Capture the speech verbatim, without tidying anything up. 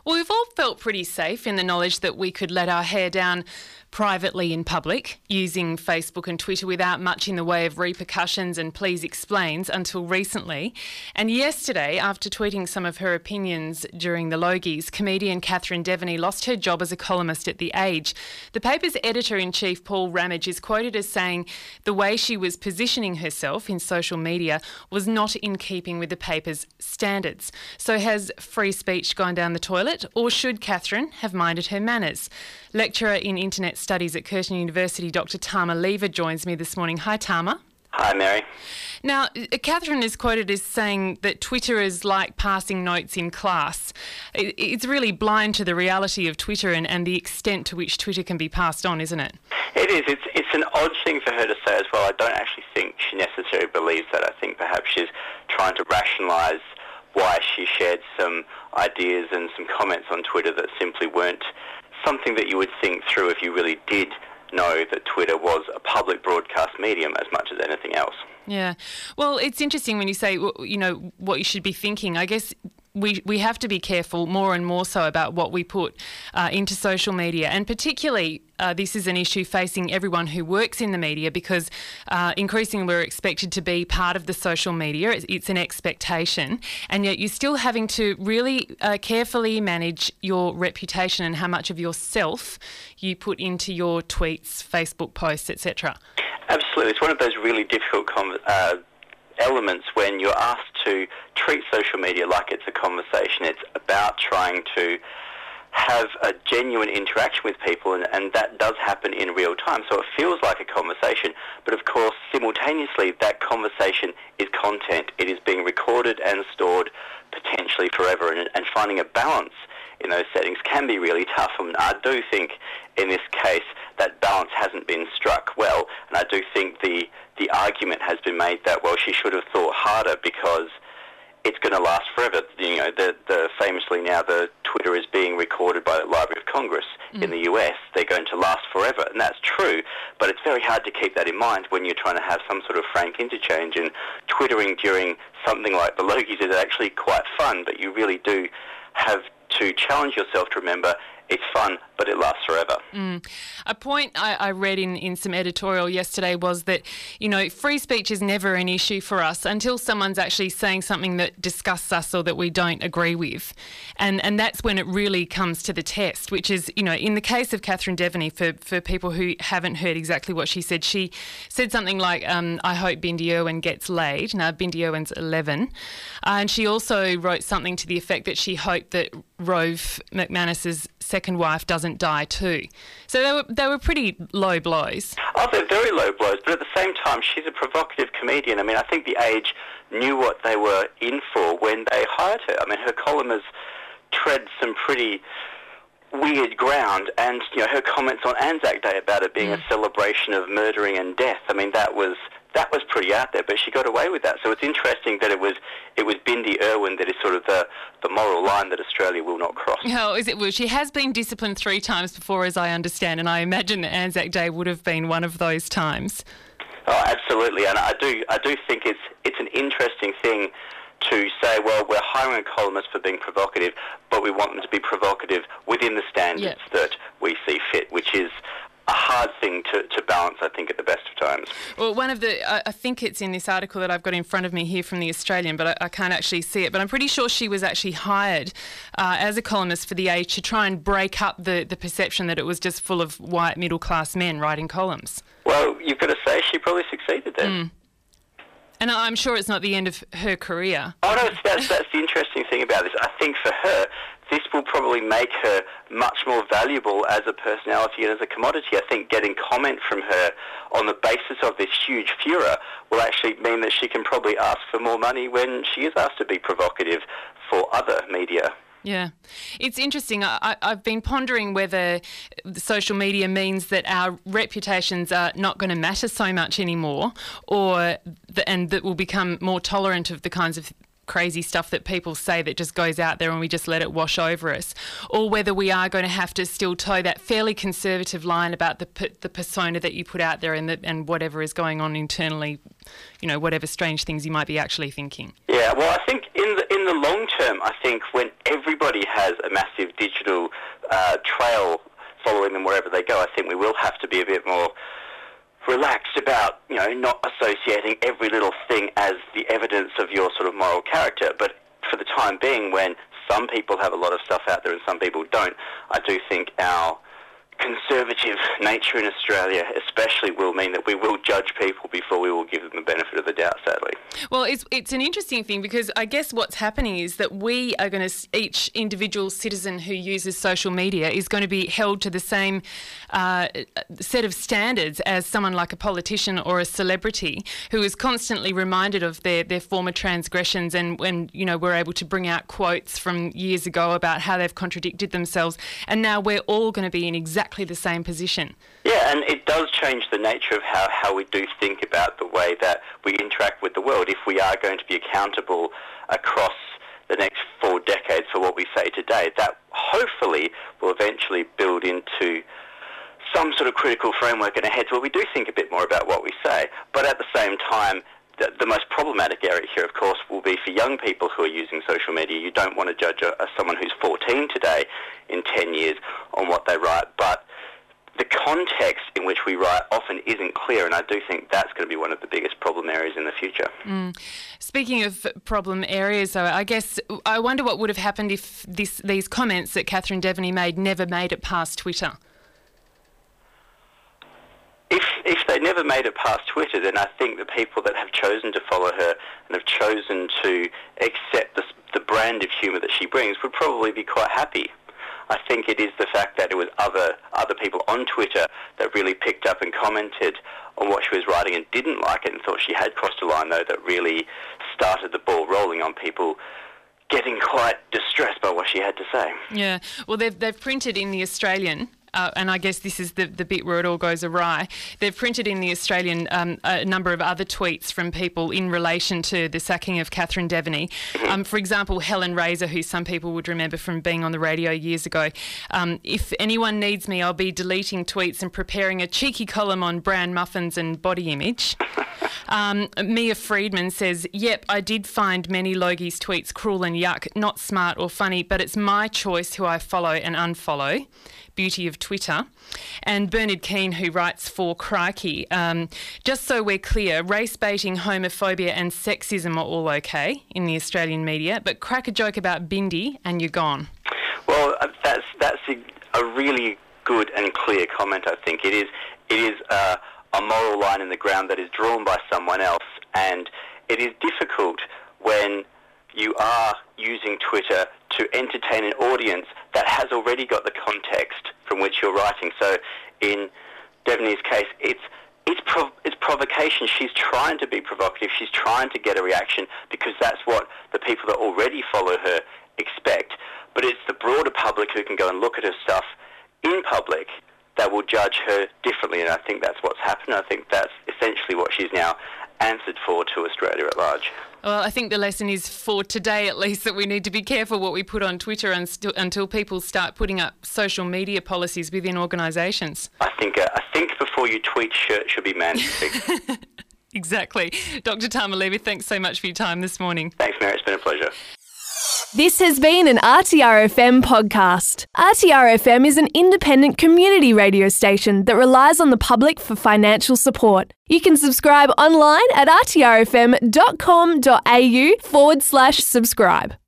Well, we've all felt pretty safe in the knowledge that we could let our hair down privately in public using Facebook and Twitter without much in the way of repercussions and please explains until recently. And yesterday, after tweeting some of her opinions during the Logies, comedian Catherine Devaney lost her job as a columnist at The Age. The paper's editor-in-chief, Paul Ramage, is quoted as saying the way she was positioning herself in social media was not in keeping with the paper's standards. So has free speech gone down the toilet, or should Catherine have minded her manners? Lecturer in Internet Studies at Curtin University, Doctor Tama Lever, joins me this morning. Hi, Tama. Hi, Mary. Now, Catherine is quoted as saying that Twitter is like passing notes in class. It's really blind to the reality of Twitter and, and the extent to which Twitter can be passed on, isn't it? It is. It's, it's an odd thing for her to say as well. I don't actually think she necessarily believes that. I think perhaps she's trying to rationalise why she shared some ideas and some comments on Twitter that simply weren't something that you would think through if you really did know that Twitter was a public broadcast medium as much as anything else. Yeah. Well, it's interesting when you say, you know, what you should be thinking. I guess we we have to be careful more and more so about what we put uh, into social media, and particularly uh, this is an issue facing everyone who works in the media, because uh, increasingly we're expected to be part of the social media. It's, it's an expectation, and yet you're still having to really uh, carefully manage your reputation and how much of yourself you put into your tweets, Facebook posts, et cetera. Absolutely. It's one of those really difficult con- uh, elements when you're asked to treat social media like it's a conversation. It's about trying to have a genuine interaction with people, and, and that does happen in real time. So it feels like a conversation, but of course, simultaneously, that conversation is content. It is being recorded and stored potentially forever, and, and finding a balance in those settings can be really tough. And I do think in this case that balance hasn't been struck well, and I do think the the argument has been made that, well, she should have thought harder because it's going to last forever. You know, the, the famously now the Twitter is being recorded by the Library of Congress mm. in the U S. They're going to last forever, and that's true, but it's very hard to keep that in mind when you're trying to have some sort of frank interchange, and twittering during something like the Logies is actually quite fun, but you really do have to challenge yourself to remember it's fun, but it lasts forever. Mm. A point I, I read in, in some editorial yesterday was that, you know, free speech is never an issue for us until someone's actually saying something that disgusts us or that we don't agree with. And and that's when it really comes to the test, which is, you know, in the case of Catherine Devaney, for, for people who haven't heard exactly what she said, she said something like, um, I hope Bindi Irwin gets laid. Now, Bindi Irwin's eleven. Uh, and she also wrote something to the effect that she hoped that Rove McManus's second wife doesn't die too. So they were they were pretty low blows. Oh, they're very low blows, but at the same time, she's a provocative comedian. I mean, I think The Age knew what they were in for when they hired her. I mean, her column has tread some pretty weird ground, and, you know, her comments on Anzac Day about it being mm. a celebration of murdering and death, I mean, that was that was pretty out there, but she got away with that. So it's interesting that it was it was Bindi Irwin that is sort of the, the moral line that Australia will not cross. Oh, is it? Well, she has been disciplined three times before, as I understand, and I imagine that Anzac Day would have been one of those times. Oh, absolutely, and I do I do think it's it's an interesting thing to say, well, we're hiring a columnist for being provocative, but we want them to be provocative within the standards yep. that we see fit, which is a hard thing to, to balance, I think, at the best of times. Well, one of the, I, I think it's in this article that I've got in front of me here from The Australian, but I, I can't actually see it, but I'm pretty sure she was actually hired uh, as a columnist for The Age to try and break up the, the perception that it was just full of white middle-class men writing columns. Well, you've got to say she probably succeeded then. Mm. And I'm sure it's not the end of her career. Oh, no, that's, that's the interesting thing about this. I think for her, this will probably make her much more valuable as a personality and as a commodity. I think getting comment from her on the basis of this huge furor will actually mean that she can probably ask for more money when she is asked to be provocative for other media. Yeah. It's interesting. I, I've been pondering whether social media means that our reputations are not going to matter so much anymore, or the, and that we'll become more tolerant of the kinds of crazy stuff that people say that just goes out there and we just let it wash over us, or whether we are going to have to still toe that fairly conservative line about the the persona that you put out there and the, and whatever is going on internally, you know, whatever strange things you might be actually thinking. Yeah, well, I think in the in the long term, I think when everybody has a massive digital uh, trail following them wherever they go, I think we will have to be a bit more relaxed about, you know, not associating every little thing as the evidence of your sort of moral character. But for the time being, when some people have a lot of stuff out there and some people don't, I do think our conservative nature in Australia especially will mean that we will judge people before we will give them the benefit of the doubt, sadly. Well, it's it's an interesting thing because I guess what's happening is that we are going to, each individual citizen who uses social media is going to be held to the same uh, set of standards as someone like a politician or a celebrity who is constantly reminded of their, their former transgressions, and when, you know, we're able to bring out quotes from years ago about how they've contradicted themselves, and now we're all going to be in exactly Exactly the same position. Yeah, and it does change the nature of how, how we do think about the way that we interact with the world. If we are going to be accountable across the next four decades for what we say today, that hopefully will eventually build into some sort of critical framework in our heads where we do think a bit more about what we say. But at the same time, the, the most problematic area here, of course, will be for young people who are using social media. You don't want to judge a, a, someone who's fourteen today in ten years on what they write, but the context in which we write often isn't clear, and I do think that's going to be one of the biggest problem areas in the future. Mm. Speaking of problem areas, though, I guess I wonder what would have happened if this, these comments that Catherine Devaney made never made it past Twitter. If if they never made it past Twitter, then I think the people that have chosen to follow her and have chosen to accept the, the brand of humour that she brings would probably be quite happy. I think it is the fact that it was other other people on Twitter that really picked up and commented on what she was writing and didn't like it and thought she had crossed a line, though, that really started the ball rolling on people getting quite distressed by what she had to say. Yeah, well, they've, they've printed in The Australian, Uh, and I guess this is the, the bit where it all goes awry. They've printed in The Australian um, a number of other tweets from people in relation to the sacking of Catherine Devaney. Um, for example, Helen Razor, who some people would remember from being on the radio years ago. Um, if anyone needs me, I'll be deleting tweets and preparing a cheeky column on bran muffins and body image. Um, Mia Friedman says, yep, I did find many Logie's tweets cruel and yuck, not smart or funny, but it's my choice who I follow and unfollow. Beauty of Twitter. And Bernard Keane, who writes for Crikey, um, just so we're clear, race baiting, homophobia and sexism are all okay in the Australian media, but crack a joke about Bindi and you're gone. Well, that's that's a, a really good and clear comment, I think. It is, it is uh, a moral line in the ground that is drawn by someone else, and it is difficult when you are using Twitter to entertain an audience that has already got the context from which you're writing. So in Devaney's case, it's it's, prov- it's provocation. She's trying to be provocative. She's trying to get a reaction because that's what the people that already follow her expect. But it's the broader public who can go and look at her stuff in public that will judge her differently, and I think that's what's happened. I think that's essentially what she's now answered for to Australia at large. Well, I think the lesson is for today at least that we need to be careful what we put on Twitter until, until people start putting up social media policies within organisations. I think uh, I think before you tweet, shirt should be mandatory. Exactly. Doctor Tama Levy, thanks so much for your time this morning. Thanks, Mary. It's been a pleasure. This has been an R T R F M podcast. R T R F M is an independent community radio station that relies on the public for financial support. You can subscribe online at rtrfm.com.au forward slash subscribe.